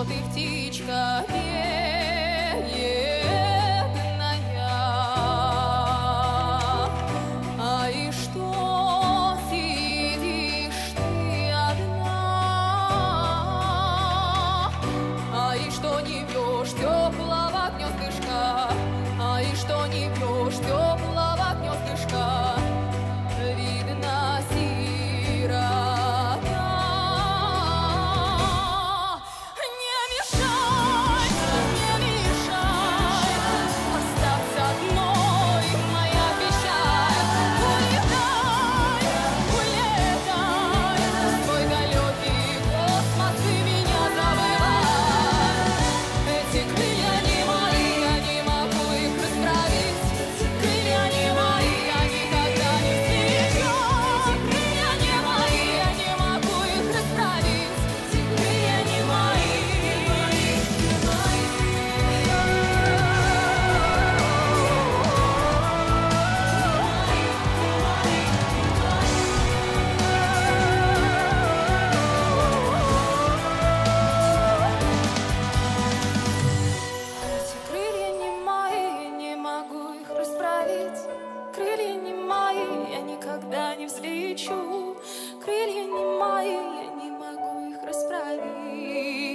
что ты птичка бедная, и что сидишь ты одна, и что не вьешь теплого гнездышка, и что не вьешь теплого гнездышка, видно, сирота. Не мешай, остаться одной, моя печаль. Улетай, улетай, в свой далекий космос, ты меня забывай. Эти крылья не мои, я не могу их расправить. Крылья не мои, я никогда не встречу. Крылья не мои, я не могу их расправить. Крылья не мои, эти крылья не мои, я не могу их расправить. Крылья не мои, я никогда не взлечу. Крылья не мои, я не могу их расправить.